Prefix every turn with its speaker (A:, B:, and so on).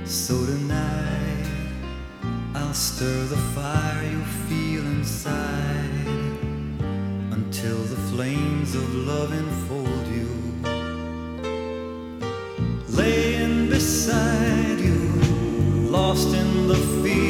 A: So tonight I'll stir the fire you feel inside until the flames of love enfold you. Laying beside you, lost in the field